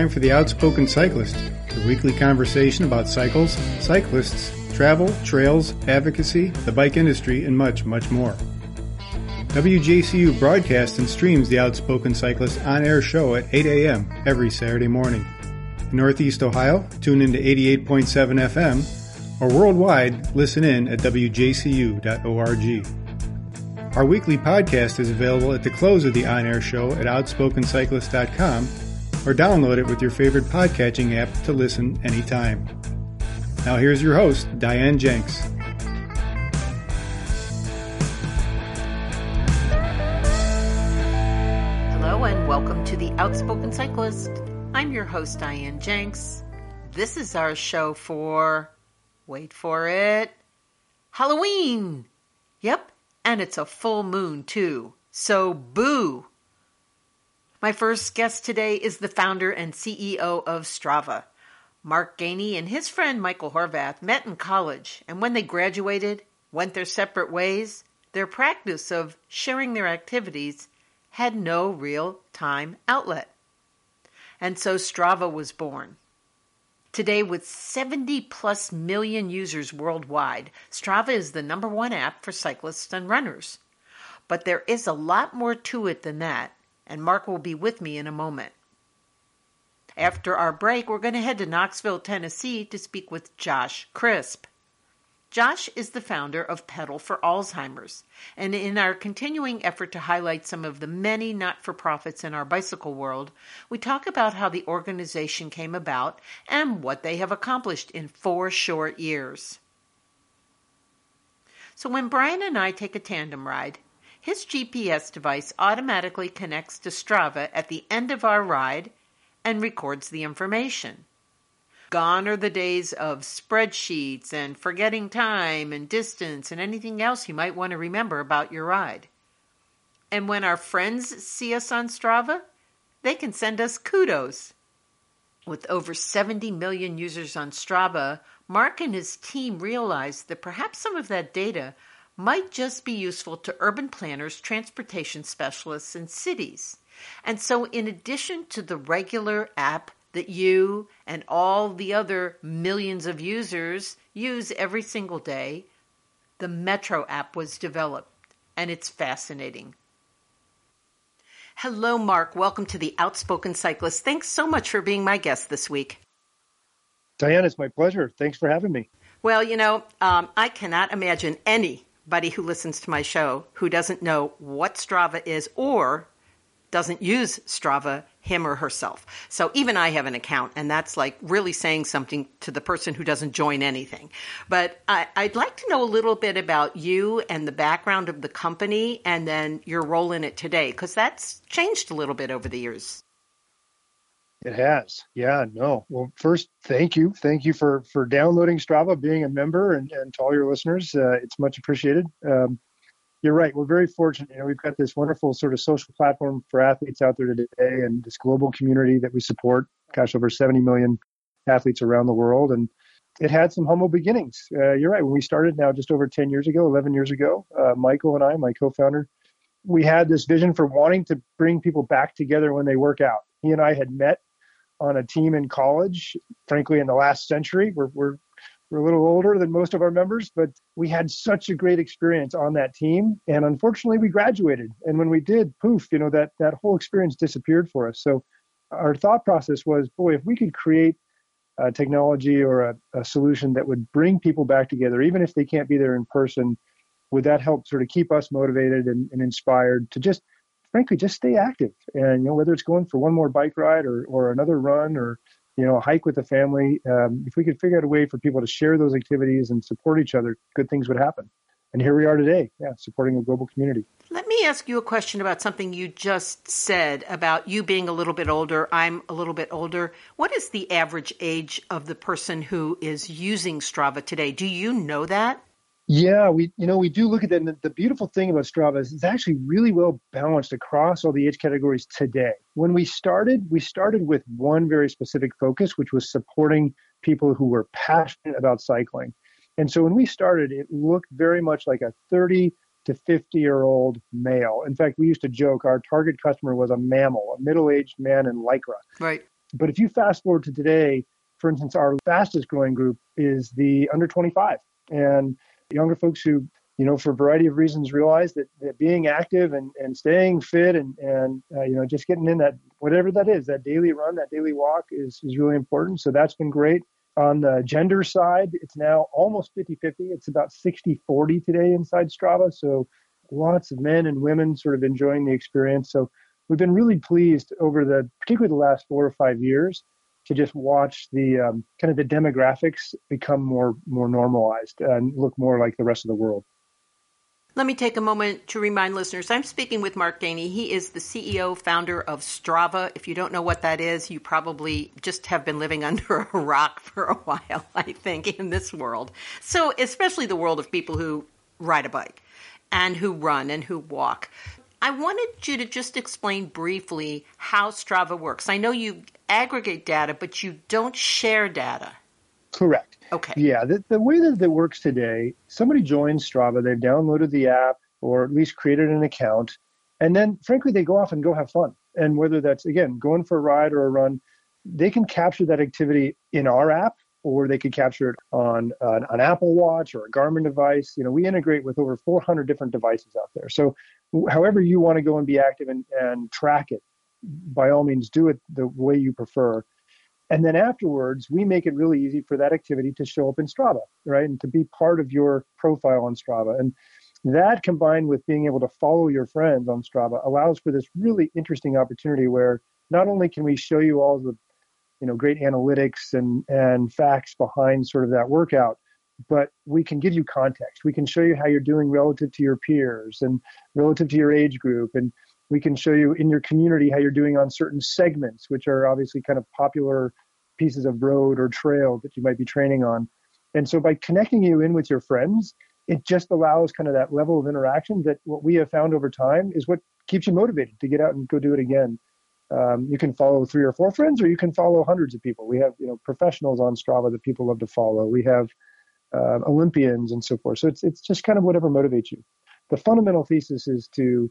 time for The Outspoken Cyclist, the weekly conversation about cycles, cyclists, travel, trails, advocacy, the bike industry, and much, much more. WJCU broadcasts and streams The Outspoken Cyclist on-air show at 8 a.m. every Saturday morning. In Northeast Ohio, tune in to 88.7 FM, or worldwide, listen in at wjcu.org. Our weekly podcast is available at the close of the on-air show at outspokencyclist.com, or download it with your favorite podcatching app to listen anytime. Now here's your host, Diane Jenks. Hello and welcome to The Outspoken Cyclist. I'm your host, Diane Jenks. This is our show for, wait for it, Halloween. Yep, and it's a full moon too, so boo. My first guest today is the founder and CEO of Strava. Mark Gainey and his friend Michael Horvath met in college, and when they graduated, went their separate ways, their practice of sharing their activities had no real time outlet. And so Strava was born. Today, with 70 plus million users worldwide, Strava is the number one app for cyclists and runners. But there is a lot more to it than that, and Mark will be with me in a moment. After our break, we're going to head to Knoxville, Tennessee to speak with Josh Crisp. Josh is the founder of Pedal for Alzheimer's, and in our continuing effort to highlight some of the many not-for-profits in our bicycle world, we talk about how the organization came about and what they have accomplished in 4 short years. So when Brian and I take a tandem ride, his GPS device automatically connects to Strava at the end of our ride and records the information. Gone are the days of spreadsheets and forgetting time and distance and anything else you might want to remember about your ride. And when our friends see us on Strava, they can send us kudos. With over 70 million users on Strava, Mark and his team realized that perhaps some of that data might just be useful to urban planners, transportation specialists, and cities. And so in addition to the regular app that you and all the other millions of users use every single day, the Metro app was developed, and it's fascinating. Hello, Mark. Welcome to The Outspoken Cyclist. Thanks so much for being my guest this week. Diane, it's my pleasure. Thanks for having me. Well, I cannot imagine anybody who listens to my show who doesn't know what Strava is or doesn't use Strava, him or herself. So even I have an account, and that's like really saying something to the person who doesn't join anything. But I'd like to know a little bit about you and the background of the company and then your role in it today, because that's changed a little bit over the years. It has. Yeah, no. Well, first, thank you. Thank you for downloading Strava, being a member, and to all your listeners. It's much appreciated. You're right. We're very fortunate. We've got this wonderful sort of social platform for athletes out there today and this global community that we support. Gosh, over 70 million athletes around the world. And it had some humble beginnings. You're right. When we started now just over 10 years ago, 11 years ago, Michael and I, my co-founder, we had this vision for wanting to bring people back together when they work out. He and I had met on a team in college, frankly, in the last century. We're a little older than most of our members, but we had such a great experience on that team. And unfortunately, we graduated. And when we did, poof, that whole experience disappeared for us. So our thought process was, boy, if we could create a technology or a solution that would bring people back together, even if they can't be there in person, would that help sort of keep us motivated and inspired to just, frankly, just stay active? And, whether it's going for one more bike ride or another run or a hike with the family, if we could figure out a way for people to share those activities and support each other, good things would happen. And here we are today, supporting a global community. Let me ask you a question about something you just said about you being a little bit older. I'm a little bit older. What is the average age of the person who is using Strava today? Do you know that? Yeah, we do look at that. And the beautiful thing about Strava is it's actually really well balanced across all the age categories today. When we started with one very specific focus, which was supporting people who were passionate about cycling. And so when we started, it looked very much like a 30 to 50-year-old male. In fact, we used to joke our target customer was a mammal, a middle-aged man in Lycra. Right. But if you fast forward to today, for instance, our fastest growing group is the under 25 and younger folks who, for a variety of reasons, realize that being active and staying fit and just getting in that, whatever that is, that daily run, that daily walk is really important. So that's been great. On the gender side, it's now almost 50-50. It's about 60-40 today inside Strava. So lots of men and women sort of enjoying the experience. So we've been really pleased over particularly the last 4 or 5 years to just watch the kind of the demographics become more normalized and look more like the rest of the world. Let me take a moment to remind listeners, I'm speaking with Mark Dainey. He is the CEO, founder of Strava. If you don't know what that is, you probably just have been living under a rock for a while, I think, in this world. So especially the world of people who ride a bike and who run and who walk. I wanted you to just explain briefly how Strava works. I know you aggregate data, but you don't share data. Correct. Okay. Yeah, the way that it works today, somebody joins Strava, they've downloaded the app or at least created an account, and then frankly, they go off and go have fun. And whether that's, again, going for a ride or a run, they can capture that activity in our app, or they could capture it on an Apple Watch or a Garmin device. We integrate with over 400 different devices out there. So however you want to go and be active and track it, by all means, do it the way you prefer. And then afterwards, we make it really easy for that activity to show up in Strava, right? And to be part of your profile on Strava. And that combined with being able to follow your friends on Strava allows for this really interesting opportunity where not only can we show you all the great analytics and facts behind sort of that workout, but we can give you context. We can show you how you're doing relative to your peers and relative to your age group. And we can show you in your community how you're doing on certain segments, which are obviously kind of popular pieces of road or trail that you might be training on. And so by connecting you in with your friends, it just allows kind of that level of interaction that what we have found over time is what keeps you motivated to get out and go do it again. You can follow 3 or 4 friends, or you can follow hundreds of people. We have professionals on Strava that people love to follow. We have Olympians and so forth. So it's just kind of whatever motivates you. The fundamental thesis is to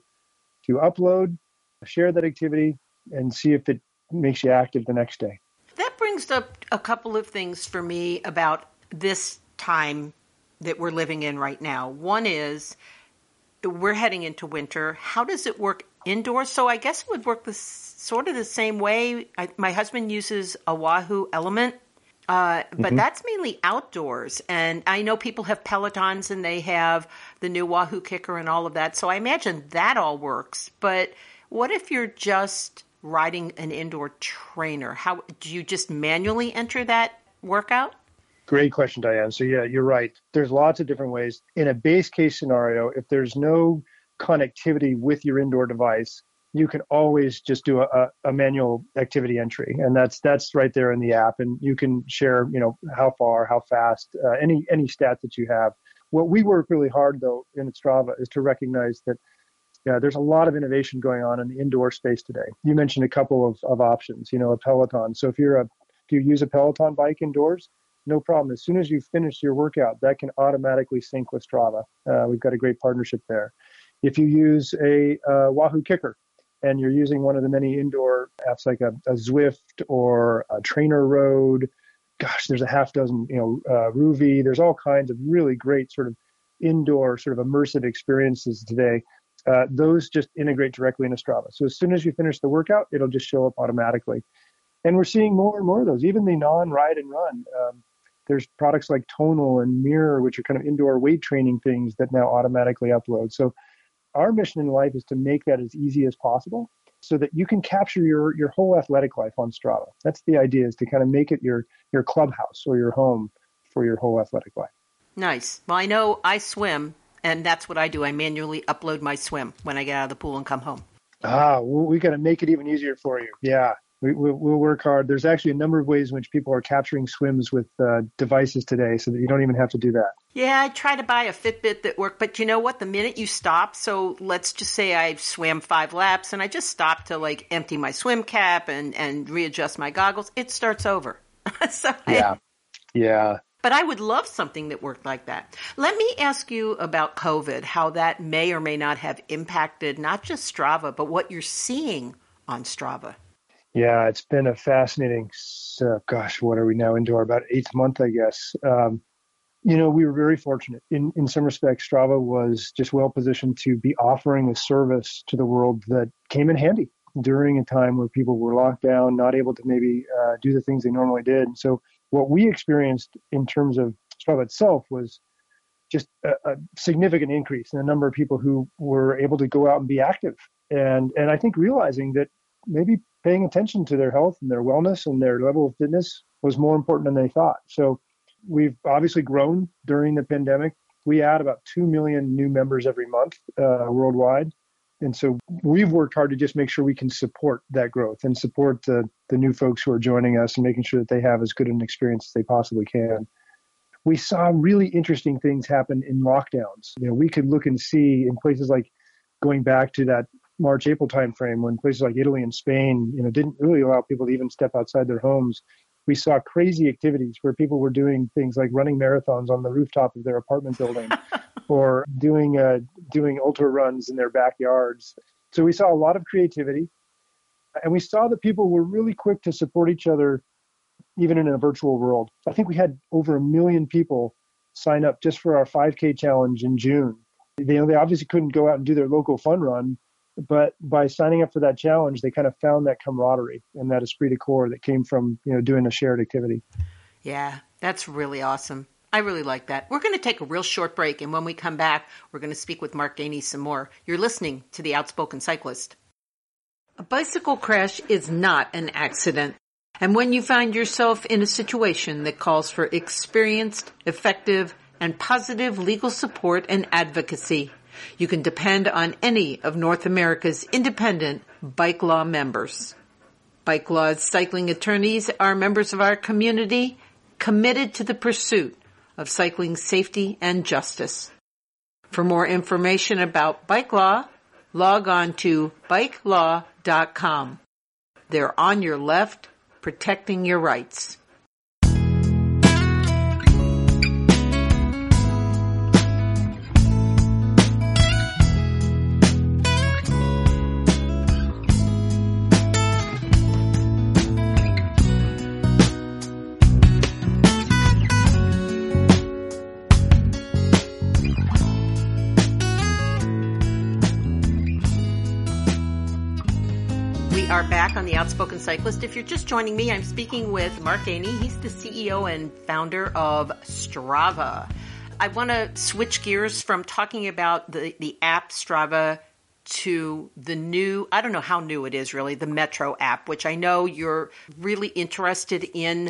upload, share that activity, and see if it makes you active the next day. That brings up a couple of things for me about this time that we're living in right now. One is we're heading into winter. How does it work indoors? So I guess it would work sort of the same way. My husband uses a Wahoo Element, but that's mainly outdoors. And I know people have Pelotons and they have the new Wahoo Kicker and all of that. So I imagine that all works. But what if you're just riding an indoor trainer? How do you just manually enter that workout? Great question, Diane. So yeah, you're right. There's lots of different ways. In a base case scenario, if there's no connectivity with your indoor device, you can always just do a manual activity entry, and that's right there in the app. And you can share, how far, how fast, any stats that you have. What we work really hard though in Strava is to recognize that there's a lot of innovation going on in the indoor space today. You mentioned a couple of options, a Peloton. So if you use a Peloton bike indoors, no problem. As soon as you finish your workout, that can automatically sync with Strava. We've got a great partnership there. If you use a Wahoo Kicker and you're using one of the many indoor apps like a Zwift or a Trainer Road, gosh, there's a half dozen, Rouvy. There's all kinds of really great sort of indoor sort of immersive experiences today. Those just integrate directly into Strava. So as soon as you finish the workout, it'll just show up automatically. And we're seeing more and more of those, even the non-ride and run. There's products like Tonal and Mirror, which are kind of indoor weight training things that now automatically upload. So our mission in life is to make that as easy as possible so that you can capture your whole athletic life on Strava. That's the idea, is to kind of make it your clubhouse or your home for your whole athletic life. Nice. Well, I know I swim, and that's what I do. I manually upload my swim when I get out of the pool and come home. We got to make it even easier for you. Yeah. We'll work hard. There's actually a number of ways in which people are capturing swims with devices today so that you don't even have to do that. Yeah, I try to buy a Fitbit that worked, but you know what? The minute you stop, so let's just say I swam 5 laps and I just stopped to empty my swim cap and readjust my goggles, it starts over. Yeah. But I would love something that worked like that. Let me ask you about COVID, how that may or may not have impacted not just Strava, but what you're seeing on Strava. Yeah, it's been a fascinating, what are we now into our about eighth month, I guess. We were very fortunate. In some respects, Strava was just well positioned to be offering a service to the world that came in handy during a time where people were locked down, not able to maybe do the things they normally did. And so what we experienced in terms of Strava itself was just a significant increase in the number of people who were able to go out and be active. And I think realizing that maybe paying attention to their health and their wellness and their level of fitness was more important than they thought. So we've obviously grown during the pandemic. We add about 2 million new members every month worldwide. And so we've worked hard to just make sure we can support that growth and support the new folks who are joining us and making sure that they have as good an experience as they possibly can. We saw really interesting things happen in lockdowns. We could look and see in places like going back to that March, April timeframe when places like Italy and Spain, didn't really allow people to even step outside their homes. We saw crazy activities where people were doing things like running marathons on the rooftop of their apartment building or doing ultra runs in their backyards. So we saw a lot of creativity, and we saw that people were really quick to support each other, even in a virtual world. I think we had over 1 million people sign up just for our 5K challenge in June. They obviously couldn't go out and do their local fun run, but by signing up for that challenge, they kind of found that camaraderie and that esprit de corps that came from, doing a shared activity. Yeah, that's really awesome. I really like that. We're going to take a real short break, and when we come back, we're going to speak with Mark Dainey some more. You're listening to The Outspoken Cyclist. A bicycle crash is not an accident. And when you find yourself in a situation that calls for experienced, effective, and positive legal support and advocacy, you can depend on any of North America's independent Bike Law members. Bike Law's cycling attorneys are members of our community committed to the pursuit of cycling safety and justice. For more information about Bike Law, log on to bikelaw.com. They're on your left, protecting your rights. Are back on The Outspoken Cyclist. If you're just joining me, I'm speaking with Mark Dainey. He's the CEO and founder of Strava. I want to switch gears from talking about the app Strava to the new, I don't know how new it is really, the Metro app, which I know you're really interested in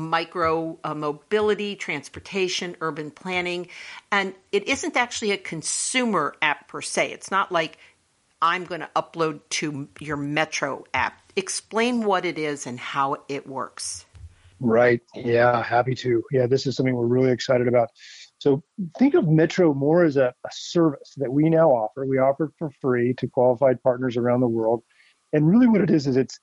micro mobility, transportation, urban planning. And it isn't actually a consumer app per se. It's not like I'm going to upload to your Metro app. Explain what it is and how it works. Right. Yeah, happy to. Yeah, this is something we're really excited about. So think of Metro more as a service that we now offer. We offer it for free to qualified partners around the world. And really what it is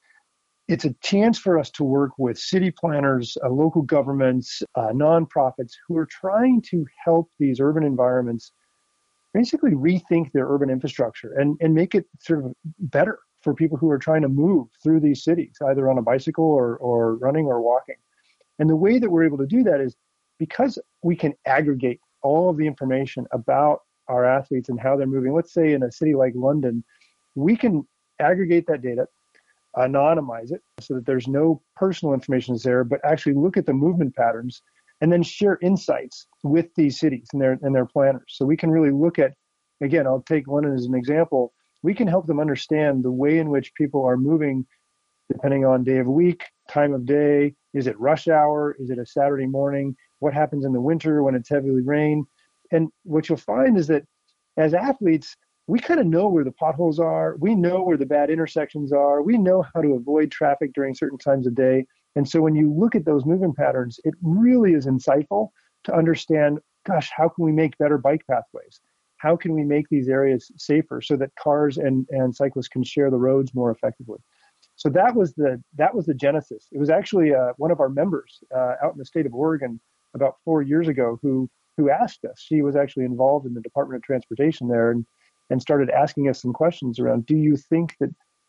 it's a chance for us to work with city planners, local governments, nonprofits who are trying to help these urban environments basically rethink their urban infrastructure and make it sort of better for people who are trying to move through these cities, either on a bicycle or running or walking. And the way that we're able to do that is because we can aggregate all of the information about our athletes and how they're moving. Let's say in a city like London, we can aggregate that data, anonymize it so that there's no personal information there, but actually look at the movement patterns and then share insights with these cities and their planners. So we can really look at, again, I'll take London as an example. We can help them understand the way in which people are moving depending on day of week, time of day. Is it rush hour? Is it a Saturday morning? What happens in the winter when it's heavily rain? And what you'll find is that as athletes, we kind of know where the potholes are. We know where the bad intersections are. We know how to avoid traffic during certain times of day. And so when you look at those movement patterns, it really is insightful to understand, gosh, how can we make better bike pathways? How can we make these areas safer so that cars and cyclists can share the roads more effectively? So that was the genesis. It was actually one of our members out in the state of Oregon about 4 years ago who asked us. She was actually involved in the Department of Transportation there and started asking us some questions around, do you think that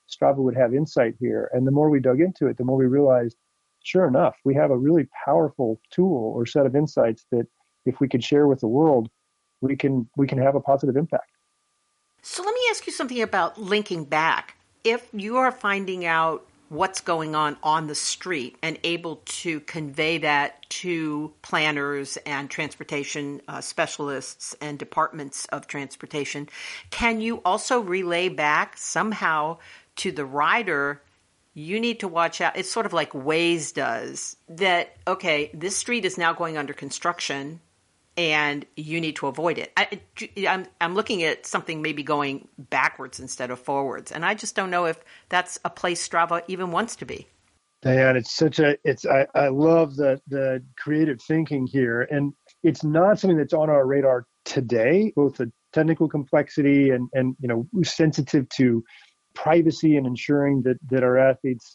Strava would have insight here. And the more we dug into it, the more we realized, sure enough, we have a really powerful tool or set of insights that if we could share with the world, we can have a positive impact. So let me ask you something about linking back. If you are finding out what's going on the street and able to convey that to planners and transportation specialists and departments of transportation, can you also relay back somehow to the rider, you need to watch out? It's sort of like Waze does, that, okay, this street is now going under construction and you need to avoid it. I'm looking at something maybe going backwards instead of forwards. And I just don't know if that's a place Strava even wants to be. Diane, I love the creative thinking here. And it's not something that's on our radar today, both the technical complexity and sensitive to privacy and ensuring that our athletes,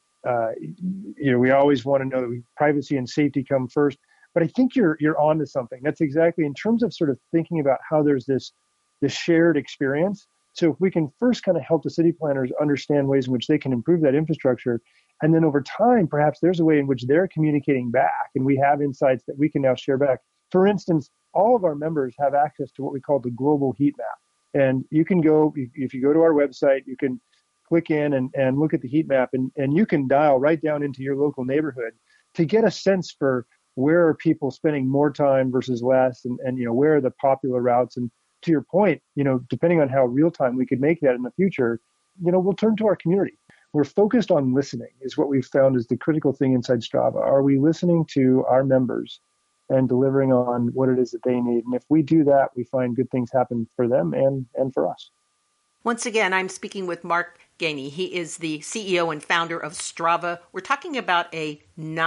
we always want to know that privacy and safety come first. But I think you're onto something. That's exactly in terms of sort of thinking about how there's this shared experience. So if we can first kind of help the city planners understand ways in which they can improve that infrastructure, and then over time, perhaps there's a way in which they're communicating back, and we have insights that we can now share back. For instance, all of our members have access to what we call the global heat map. And you can go, if you go to our website, you can click in and look at the heat map, and you can dial right down into your local neighborhood to get a sense for where are people spending more time versus less, and where are the popular routes. And to your point, depending on how real time we could make that in the future, we'll turn to our community. We're focused on listening is what we've found is the critical thing inside Strava. Are we listening to our members and delivering on what it is that they need? And if we do that, we find good things happen for them and for us. Once again, I'm speaking with Mark Gainey. He is the CEO and founder of Strava. We're talking about a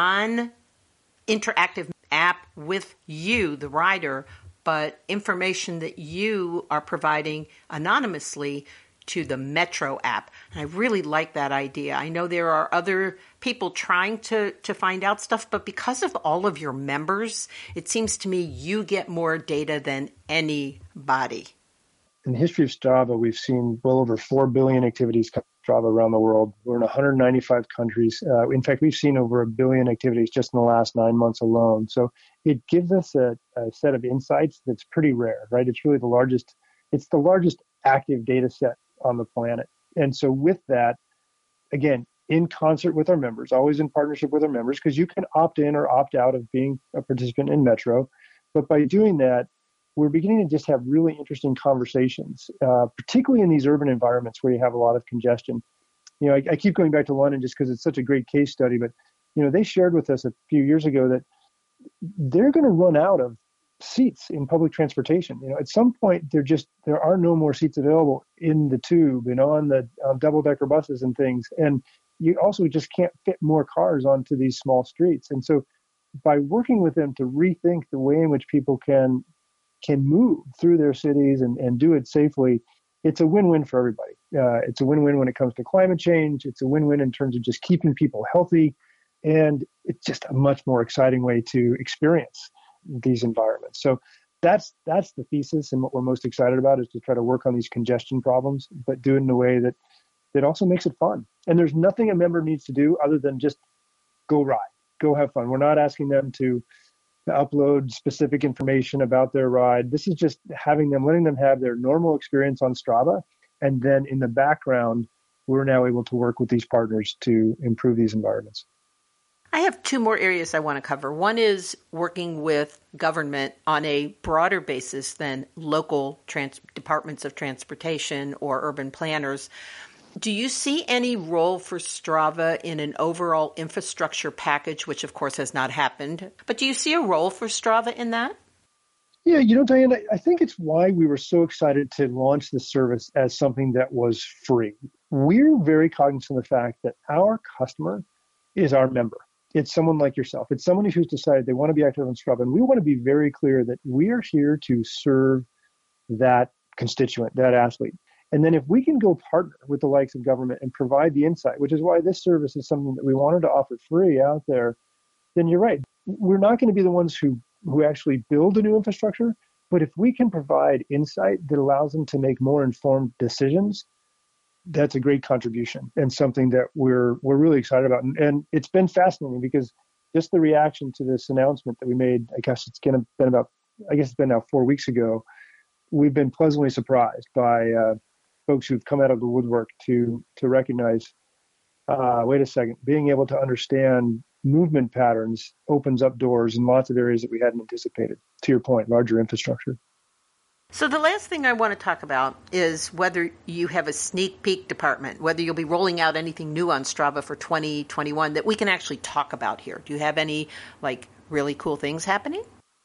non-interactive app with you, the rider, but information that you are providing anonymously to the Metro app. And I really like that idea. I know there are other people trying to find out stuff, but because of all of your members, it seems to me you get more data than anybody. In the history of Strava, we've seen well over 4 billion activities come to Strava around the world. We're in 195 countries. In fact, we've seen over 1 billion activities just in the last 9 months alone. So it gives us a set of insights that's pretty rare, right? It's really the largest active data set on the planet. And so with that, again, in concert with our members, always in partnership with our members, because you can opt in or opt out of being a participant in Metro. But by doing that, we're beginning to just have really interesting conversations, particularly in these urban environments where you have a lot of congestion. I keep going back to London just because it's such a great case study, but, they shared with us a few years ago that they're going to run out of seats in public transportation. At some point, there are no more seats available in the tube and on the double-decker buses and things. And you also just can't fit more cars onto these small streets. And so by working with them to rethink the way in which people can move through their cities and do it safely, it's a win-win for everybody. It's a win-win when it comes to climate change. It's a win-win in terms of just keeping people healthy. And it's just a much more exciting way to experience these environments. So that's the thesis. And what we're most excited about is to try to work on these congestion problems, but do it in a way that also makes it fun. And there's nothing a member needs to do other than just go ride, go have fun. We're not asking them to upload specific information about their ride. This is just letting them have their normal experience on Strava. And then in the background, we're now able to work with these partners to improve these environments. I have two more areas I want to cover. One is working with government on a broader basis than local departments of transportation or urban planners. Do you see any role for Strava in an overall infrastructure package, which of course has not happened, but do you see a role for Strava in that? Yeah, Diane, I think it's why we were so excited to launch this service as something that was free. We're very cognizant of the fact that our customer is our member. It's someone like yourself. It's someone who's decided they want to be active on Strava. And we want to be very clear that we are here to serve that constituent, that athlete. And then if we can go partner with the likes of government and provide the insight, which is why this service is something that we wanted to offer free out there, then you're right. We're not going to be the ones who actually build a new infrastructure. But if we can provide insight that allows them to make more informed decisions, that's a great contribution and something that we're really excited about. And it's been fascinating because just the reaction to this announcement that we made, I guess it's been now 4 weeks ago. We've been pleasantly surprised by folks who've come out of the woodwork to recognize, wait a second, being able to understand movement patterns opens up doors in lots of areas that we hadn't anticipated. To your point, larger infrastructure. So the last thing I want to talk about is whether you have a sneak peek department, whether you'll be rolling out anything new on Strava for 2021 that we can actually talk about here. Do you have any really cool things happening?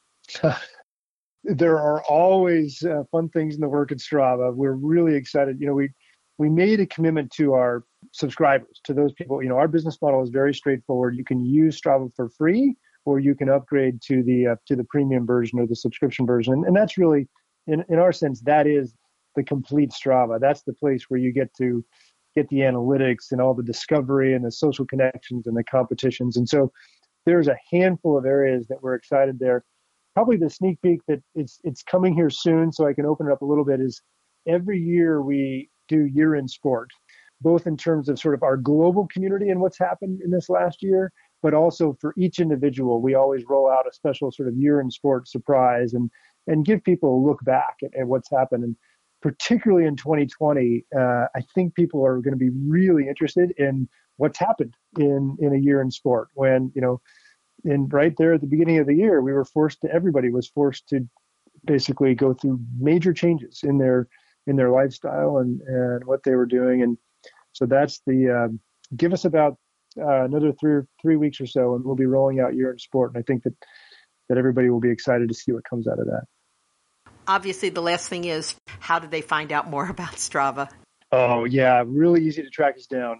There are always fun things in the work at Strava. We're really excited. We made a commitment to our subscribers, to those people. Our business model is very straightforward. You can use Strava for free, or you can upgrade to the premium version or the subscription version. And that's really, in our sense, that is the complete Strava. That's the place where you get to get the analytics and all the discovery and the social connections and the competitions. And so there's a handful of areas that we're excited there. Probably the sneak peek that it's coming here soon, so I can open it up a little bit, is every year we do Year in Sport, both in terms of sort of our global community and what's happened in this last year, but also for each individual, we always roll out a special sort of Year in Sport surprise and give people a look back at what's happened. And particularly in 2020, I think people are going to be really interested in what's happened in a year in sport when, and right there at the beginning of the year, everybody was forced to basically go through major changes in their lifestyle and what they were doing. And so that's give us about another 3 weeks or so, and we'll be rolling out Year in Sport. And I think that everybody will be excited to see what comes out of that. Obviously, the last thing is, how do they find out more about Strava? Oh, yeah, really easy to track us down.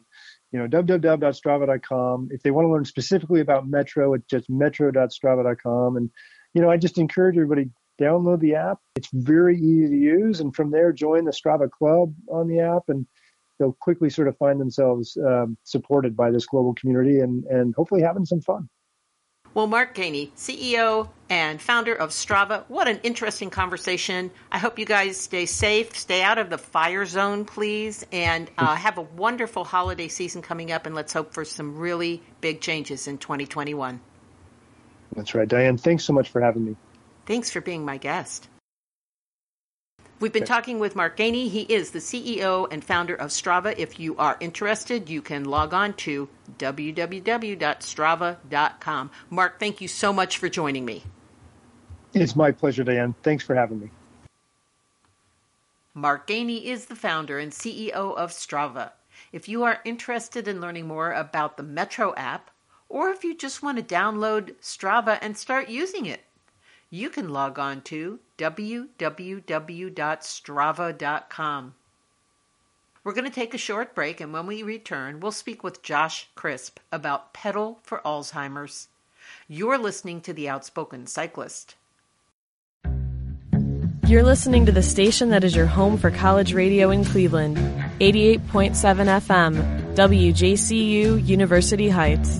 www.strava.com. If they want to learn specifically about Metro, it's just metro.strava.com. And, I just encourage everybody, download the app. It's very easy to use. And from there, join the Strava Club on the app, and they'll quickly sort of find themselves supported by this global community and hopefully having some fun. Well, Mark Gainey, CEO and founder of Strava, what an interesting conversation. I hope you guys stay safe, stay out of the fire zone, please, and have a wonderful holiday season coming up, and let's hope for some really big changes in 2021. That's right, Diane. Thanks so much for having me. Thanks for being my guest. We've been talking with Mark Gainey. He is the CEO and founder of Strava. If you are interested, you can log on to www.strava.com. Mark, thank you so much for joining me. It's my pleasure, Diane. Thanks for having me. Mark Gainey is the founder and CEO of Strava. If you are interested in learning more about the Metro app, or if you just want to download Strava and start using it, you can log on to www.strava.com. We're going to take a short break, and when we return, we'll speak with Josh Crisp about Pedal for Alzheimer's. You're listening to The Outspoken Cyclist. You're listening to the station that is your home for college radio in Cleveland, 88.7 FM, WJCU, University Heights.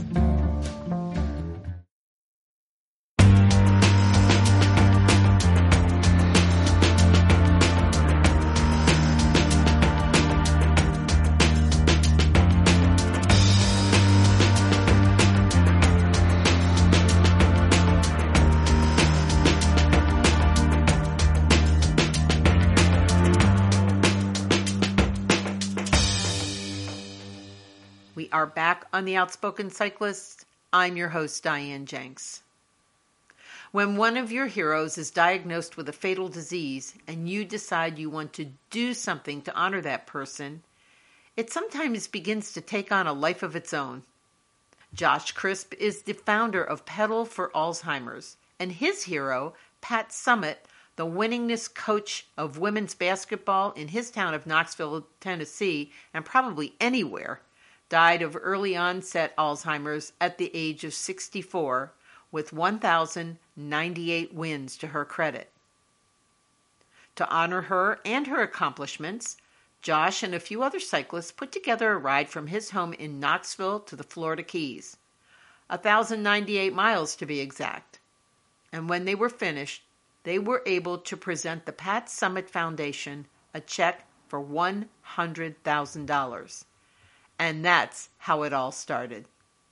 We are back on The Outspoken Cyclist. I'm your host, Diane Jenks. When one of your heroes is diagnosed with a fatal disease and you decide you want to do something to honor that person, it sometimes begins to take on a life of its own. Josh Crisp is the founder of Pedal for Alzheimer's, and his hero, Pat Summitt, the winningest coach of women's basketball in his town of Knoxville, Tennessee, and probably anywhere, died of early onset Alzheimer's at the age of 64, with 1,098 wins to her credit. To honor her and her accomplishments, Josh and a few other cyclists put together a ride from his home in Knoxville to the Florida Keys, 1,098 miles to be exact. And when they were finished, they were able to present the Pat Summitt Foundation a check for $100,000. And that's how it all started.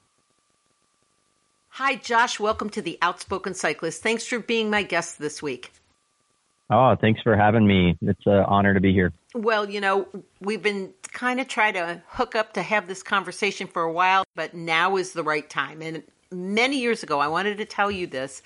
Hi, Josh. Welcome to the Outspoken Cyclist. Thanks for being my guest this week. Oh, thanks for having me. It's an honor to be here. Well, we've been kind of trying to hook up to have this conversation for a while, but now is the right time. And many years ago, I wanted to tell you this.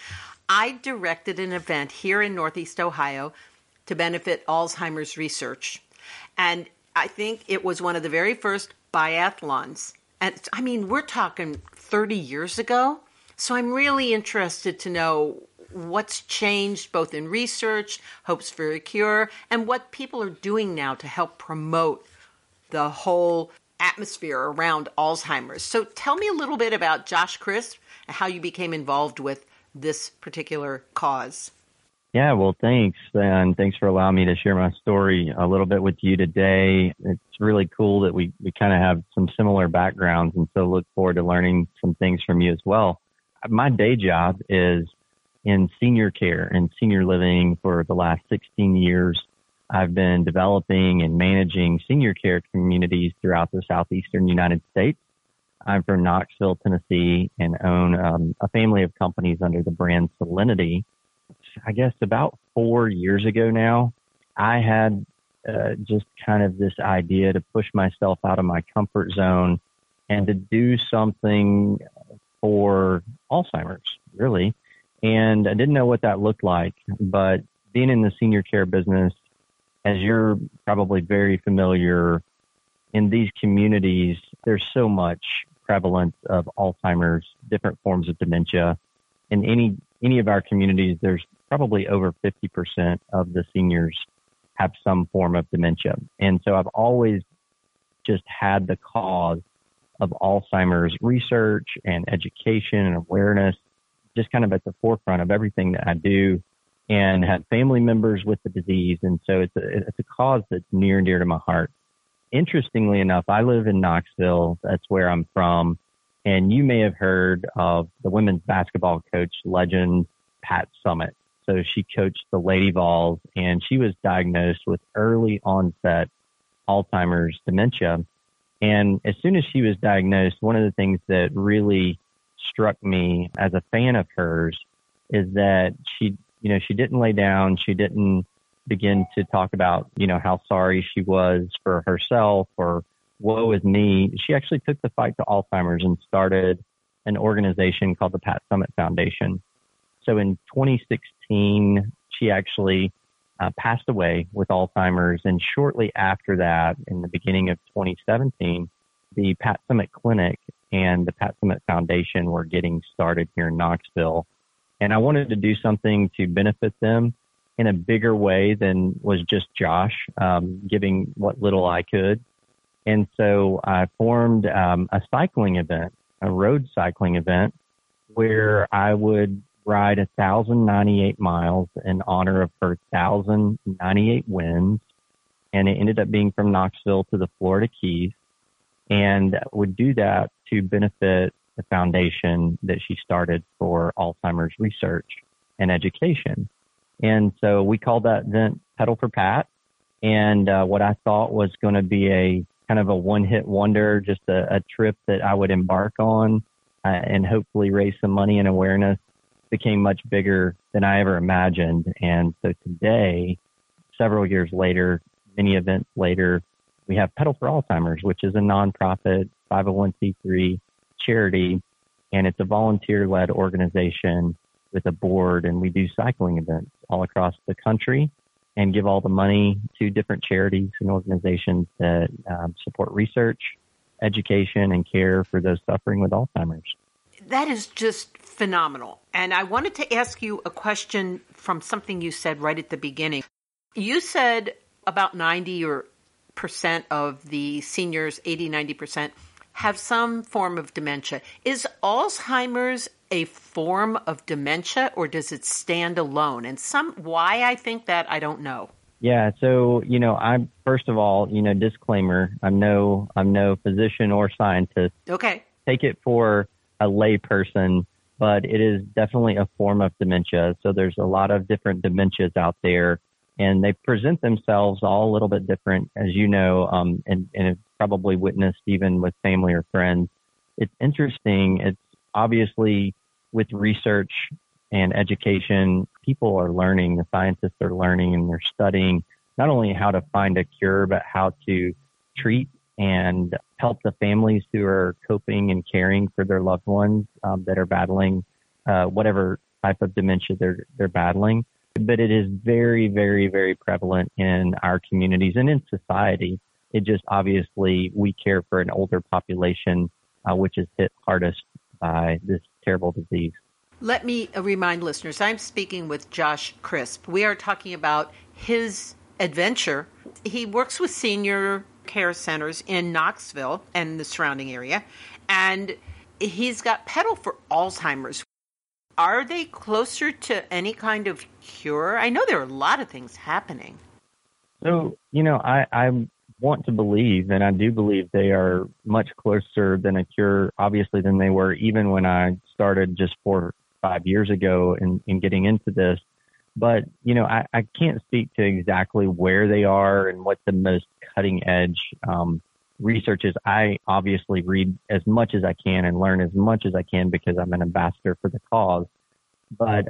I directed an event here in Northeast Ohio to benefit Alzheimer's research. And I think it was one of the very first biathlons. And I mean, we're talking 30 years ago. So I'm really interested to know what's changed both in research, hopes for a cure, and what people are doing now to help promote the whole atmosphere around Alzheimer's. So tell me a little bit about Josh Crisp and how you became involved with this particular cause. Yeah, well, thanks. And thanks for allowing me to share my story a little bit with you today. It's really cool that we kind of have some similar backgrounds, and so look forward to learning some things from you as well. My day job is in senior care and senior living. For the last 16 years, I've been developing and managing senior care communities throughout the southeastern United States. I'm from Knoxville, Tennessee, and own a family of companies under the brand Salinity. I guess about 4 years ago now, I had just kind of this idea to push myself out of my comfort zone and to do something for Alzheimer's, really. And I didn't know what that looked like, but being in the senior care business, as you're probably very familiar, in these communities, there's so much prevalence of Alzheimer's, different forms of dementia. In any of our communities, there's probably over 50% of the seniors have some form of dementia. And so I've always just had the cause of Alzheimer's research and education and awareness just kind of at the forefront of everything that I do, and had family members with the disease. And so it's a cause that's near and dear to my heart. Interestingly enough, I live in Knoxville. That's where I'm from. And you may have heard of the women's basketball coach legend, Pat Summitt. So she coached the Lady Vols, and she was diagnosed with early onset Alzheimer's dementia. And as soon as she was diagnosed, one of the things that really struck me as a fan of hers is that she didn't lay down. She didn't begin to talk about, how sorry she was for herself or woe is me. She actually took the fight to Alzheimer's and started an organization called the Pat Summitt Foundation. So in 2016, she actually passed away with Alzheimer's. And shortly after that, in the beginning of 2017, the Pat Summitt Clinic and the Pat Summitt Foundation were getting started here in Knoxville. And I wanted to do something to benefit them in a bigger way than was just Josh, giving what little I could. And so I formed a cycling event, a road cycling event, where I would ride 1,098 miles in honor of her 1,098 wins. And it ended up being from Knoxville to the Florida Keys, and would do that to benefit the foundation that she started for Alzheimer's research and education. And so we called that event Pedal for Pat. And what I thought was going to be a kind of a one-hit wonder, just a trip that I would embark on and hopefully raise some money and awareness, became much bigger than I ever imagined. And so today, several years later, many events later, we have Pedal for Alzheimer's, which is a nonprofit 501c3 charity, and it's a volunteer-led organization with a board, and we do cycling events all across the country and give all the money to different charities and organizations that support research, education, and care for those suffering with Alzheimer's. That is just phenomenal. And I wanted to ask you a question from something you said right at the beginning. You said about 90% of the seniors, 80-90%, have some form of dementia. Is Alzheimer's a form of dementia, or does it stand alone? And why I think that, I don't know. Yeah. So, I'm, first of all, disclaimer, I'm no physician or scientist. Okay. Take it for a lay person, but it is definitely a form of dementia. So there's a lot of different dementias out there. And they present themselves all a little bit different, as you know, and have probably witnessed even with family or friends. It's interesting. It's obviously with research and education, people are learning, the scientists are learning, and they're studying not only how to find a cure, but how to treat and help the families who are coping and caring for their loved ones that are battling whatever type of dementia they're battling. But it is very, very, very prevalent in our communities and in society. It just obviously we care for an older population, which is hit hardest by this terrible disease. Let me remind listeners, I'm speaking with Josh Crisp. We are talking about his adventure. He works with senior care centers in Knoxville and the surrounding area, and he's got Pedal for Alzheimer's. Are they closer to any kind of cure? I know there are a lot of things happening. So, I want to believe, and I do believe they are much closer than a cure, obviously, than they were even when I started just 4 or 5 years ago in getting into this. But, I can't speak to exactly where they are and what the most cutting edge research is. I obviously read as much as I can and learn as much as I can because I'm an ambassador for the cause. But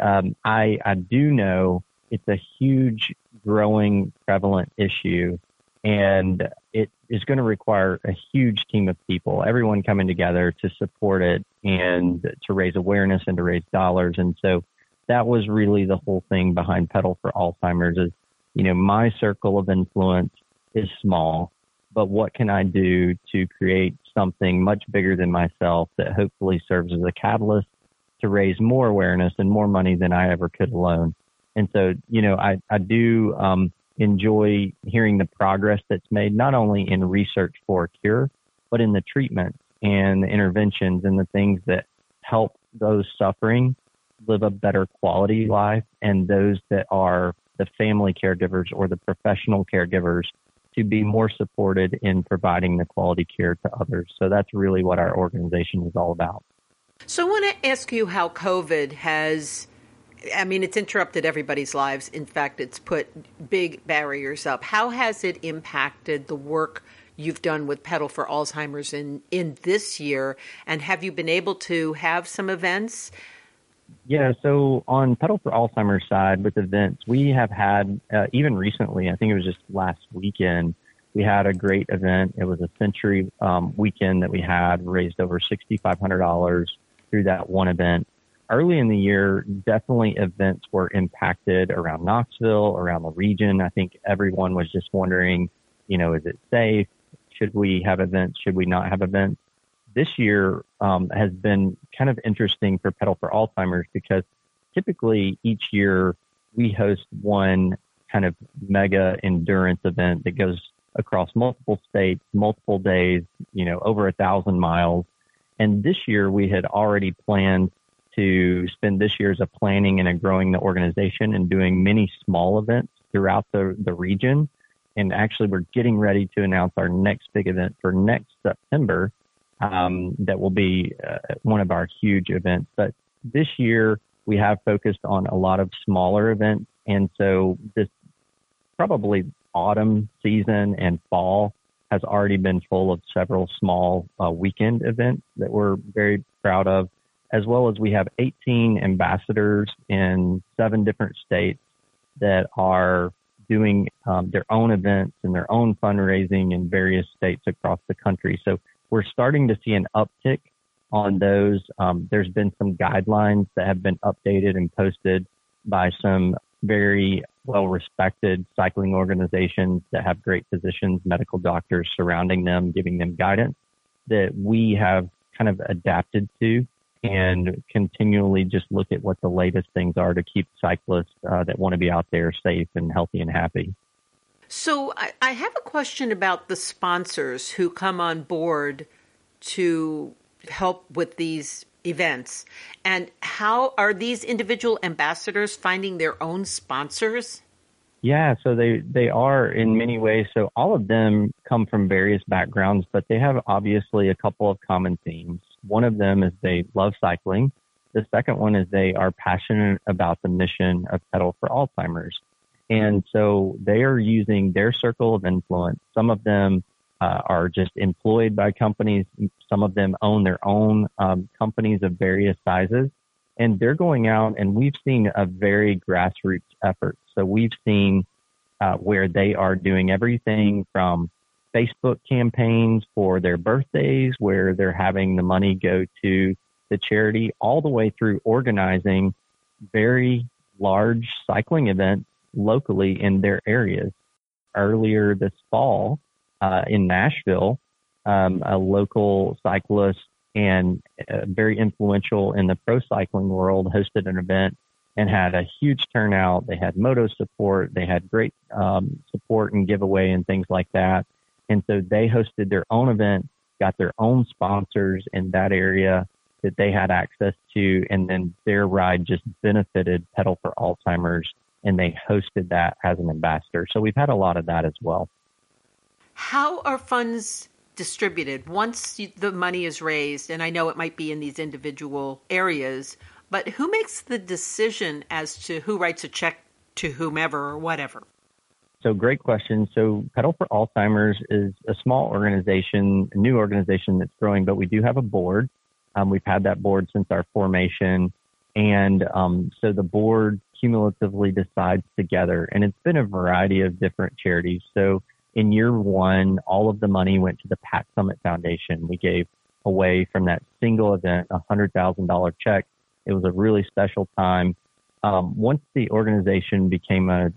I do know it's a huge, growing, prevalent issue, and it is going to require a huge team of people, everyone coming together to support it and to raise awareness and to raise dollars. And so that was really the whole thing behind Pedal for Alzheimer's is, my circle of influence is small, but what can I do to create something much bigger than myself that hopefully serves as a catalyst to raise more awareness and more money than I ever could alone. And so, I do enjoy hearing the progress that's made, not only in research for a cure, but in the treatment and the interventions and the things that help those suffering live a better quality life, and those that are the family caregivers or the professional caregivers to be more supported in providing the quality care to others. So that's really what our organization is all about. So I want to ask you how COVID has, it's interrupted everybody's lives. In fact, it's put big barriers up. How has it impacted the work you've done with Pedal for Alzheimer's in this year? And have you been able to have some events? Yeah, so on Pedal for Alzheimer's side with events, we have had, even recently, I think it was just last weekend, we had a great event. It was a Century weekend that we had, raised over $6,500 through that one event. Early in the year, definitely events were impacted around Knoxville, around the region. I think everyone was just wondering, is it safe? Should we have events? Should we not have events? This year has been kind of interesting for Pedal for Alzheimer's because typically each year we host one kind of mega endurance event that goes across multiple states, multiple days, over 1,000 miles. And this year we had already planned to spend this year as a planning and a growing the organization and doing many small events throughout the region. And actually we're getting ready to announce our next big event for next September. That will be one of our huge events. But this year, we have focused on a lot of smaller events. And so this probably autumn season and fall has already been full of several small weekend events that we're very proud of, as well as we have 18 ambassadors in 7 different states that are doing their own events and their own fundraising in various states across the country. So we're starting to see an uptick on those. There's been some guidelines that have been updated and posted by some very well-respected cycling organizations that have great physicians, medical doctors surrounding them, giving them guidance that we have kind of adapted to and continually just look at what the latest things are to keep cyclists that want to be out there safe and healthy and happy. So I have a question about the sponsors who come on board to help with these events. And how are these individual ambassadors finding their own sponsors? Yeah, so they are in many ways. So all of them come from various backgrounds, but they have obviously a couple of common themes. One of them is they love cycling. The second one is they are passionate about the mission of Pedal for Alzheimer's. And so they are using their circle of influence. Some of them are just employed by companies. Some of them own their own companies of various sizes. And they're going out, and we've seen a very grassroots effort. So we've seen where they are doing everything from Facebook campaigns for their birthdays, where they're having the money go to the charity, all the way through organizing very large cycling events locally in their areas. Earlier this fall in Nashville, a local cyclist and very influential in the pro cycling world hosted an event and had a huge turnout. They had moto support. They had great support and giveaway and things like that. And so they hosted their own event, got their own sponsors in that area that they had access to, and then their ride just benefited Pedal for Alzheimer's, and they hosted that as an ambassador. So we've had a lot of that as well. How are funds distributed once the money is raised? And I know it might be in these individual areas, but who makes the decision as to who writes a check to whomever or whatever? So great question. So Pedal for Alzheimer's is a small organization, a new organization that's growing, but we do have a board. We've had that board since our formation. And so the board cumulatively decides together, and it's been a variety of different charities. So in year one, all of the money went to the Pat Summitt Foundation. We gave away from that single event a $100,000 check. It was a really special time. Once the organization became a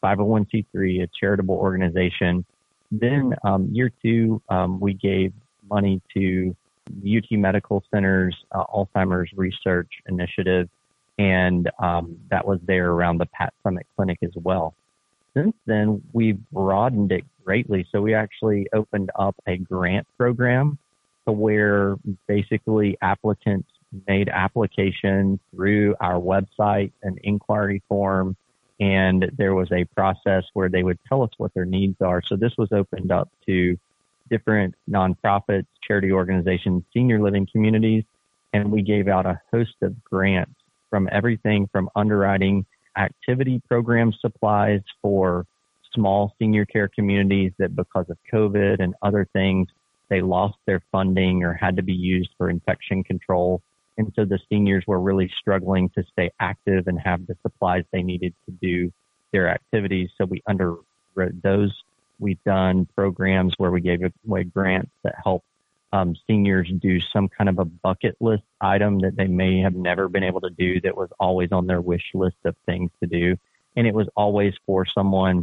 501c3, a charitable organization, then year two, we gave money to UT Medical Center's Alzheimer's Research Initiative, and that was there around the Pat Summitt Clinic as well. Since then, we've broadened it greatly. So we actually opened up a grant program to where basically applicants made application through our website, an inquiry form, and there was a process where they would tell us what their needs are. So this was opened up to different nonprofits, charity organizations, senior living communities, and we gave out a host of grants from everything from underwriting activity program supplies for small senior care communities that because of COVID and other things, they lost their funding or had to be used for infection control. And so the seniors were really struggling to stay active and have the supplies they needed to do their activities. So we underwrote those. We've done programs where we gave away grants that help seniors do some kind of a bucket list item that they may have never been able to do that was always on their wish list of things to do. And it was always for someone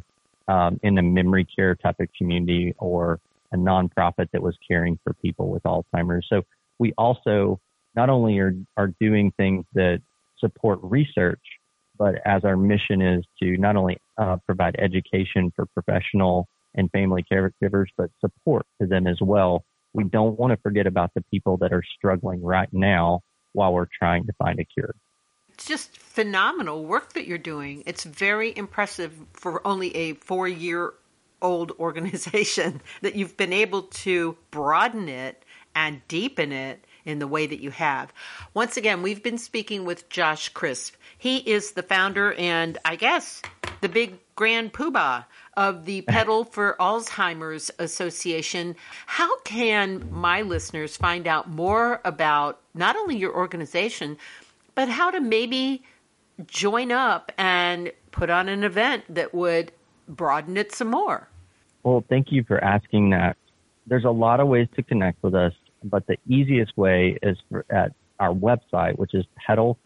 in a memory care type of community or a nonprofit that was caring for people with Alzheimer's. So we also not only are doing things that support research, but as our mission is to not only provide education for professional and family caregivers, but support to them as well. We don't want to forget about the people that are struggling right now while we're trying to find a cure. It's just phenomenal work that you're doing. It's very impressive for only a 4-year-old organization that you've been able to broaden it and deepen it in the way that you have. Once again, we've been speaking with Josh Crisp. He is the founder and I guess the big grand poobah of the Pedal for Alzheimer's Association. How can my listeners find out more about not only your organization, but how to maybe join up and put on an event that would broaden it some more? Well, thank you for asking that. There's a lot of ways to connect with us, but the easiest way is at our website, which is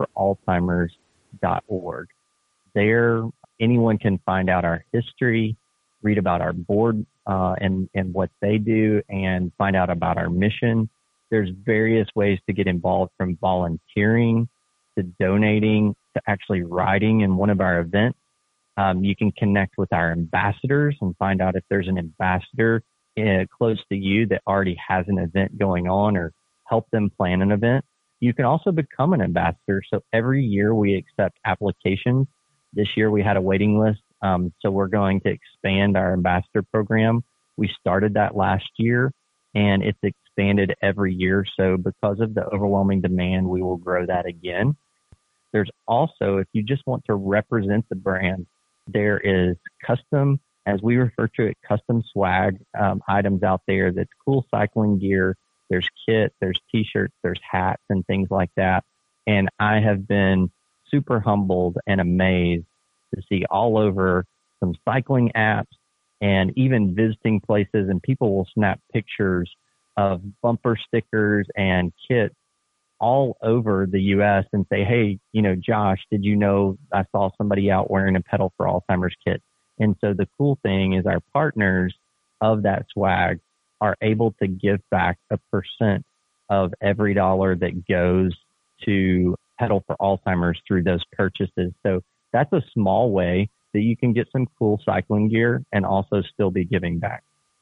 pedalforalzheimers.org. There, anyone can find out our history, read about our board and what they do, and find out about our mission. There's various ways to get involved, from volunteering to donating to actually riding in one of our events. You can connect with our ambassadors and find out if there's an ambassador close to you that already has an event going on, or help them plan an event. You can also become an ambassador. So every year we accept applications. This year we had a waiting list. So we're going to expand our ambassador program. We started that last year and it's expanded every year. So because of the overwhelming demand, we will grow that again. There's also, if you just want to represent the brand, There is custom, as we refer to it, custom swag items out there that's cool cycling gear. There's kit, there's t-shirts, there's hats and things like that. And I have been super humbled and amazed to see all over some cycling apps and even visiting places, and people will snap pictures of bumper stickers and kits all over the U.S. and say, hey, Josh, did you know I saw somebody out wearing a Pedal for Alzheimer's kit? And so the cool thing is our partners of that swag are able to give back a % of every dollar that goes to Pedal for Alzheimer's through those purchases. So that's a small way that you can get some cool cycling gear and also still be giving back.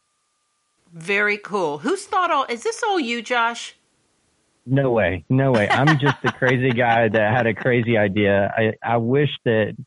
Very cool. Who's thought is this all you, Josh? No way. I'm just a crazy guy that had a crazy idea. I wish that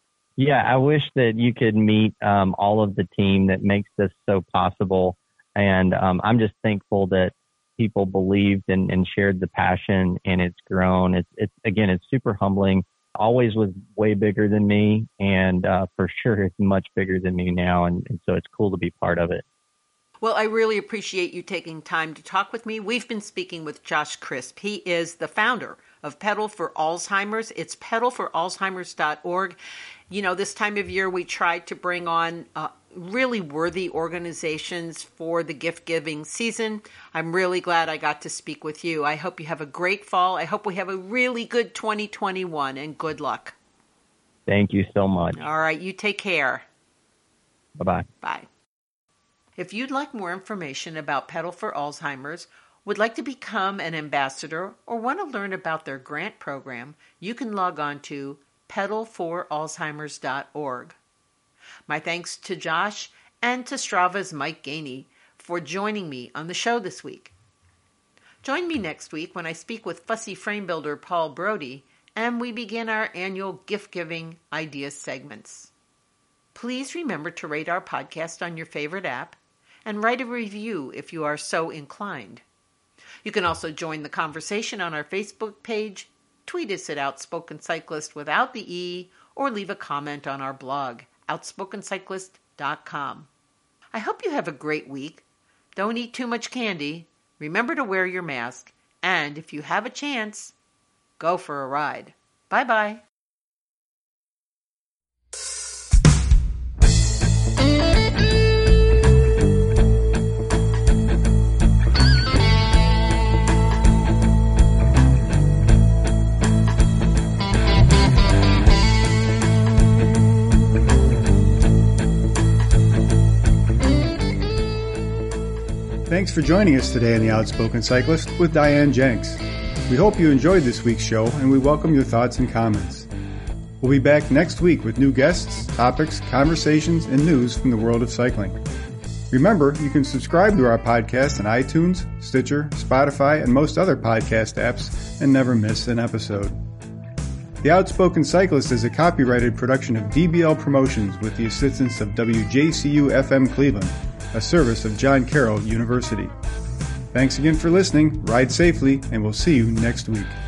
you could meet all of the team that makes this so possible. And I'm just thankful that people believed and shared the passion, and it's grown. It's super humbling. Always was way bigger than me, and for sure it's much bigger than me now. And so it's cool to be part of it. Well, I really appreciate you taking time to talk with me. We've been speaking with Josh Crisp. He is the founder of Pedal for Alzheimer's. It's pedalforalzheimers.org. This time of year we try to bring on really worthy organizations for the gift-giving season. I'm really glad I got to speak with you. I hope you have a great fall. I hope we have a really good 2021, and good luck. Thank you so much. All right, you take care. Bye-bye. Bye. If you'd like more information about Pedal for Alzheimer's, would like to become an ambassador, or want to learn about their grant program, you can log on to pedalforalzheimers.org. My thanks to Josh and to Strava's Mike Gainey for joining me on the show this week. Join me next week when I speak with fussy frame builder Paul Brody, and we begin our annual gift-giving ideas segments. Please remember to rate our podcast on your favorite app and write a review if you are so inclined. You can also join the conversation on our Facebook page, tweet us at Outspoken Cyclist without the E, or leave a comment on our blog, outspokencyclist.com. I hope you have a great week. Don't eat too much candy. Remember to wear your mask. And if you have a chance, go for a ride. Bye-bye. Thanks for joining us today on The Outspoken Cyclist with Diane Jenks. We hope you enjoyed this week's show, and we welcome your thoughts and comments. We'll be back next week with new guests, topics, conversations, and news from the world of cycling. Remember, you can subscribe to our podcast on iTunes, Stitcher, Spotify, and most other podcast apps and never miss an episode. The Outspoken Cyclist is a copyrighted production of DBL Promotions with the assistance of WJCU-FM Cleveland, a service of John Carroll University. Thanks again for listening, ride safely, and we'll see you next week.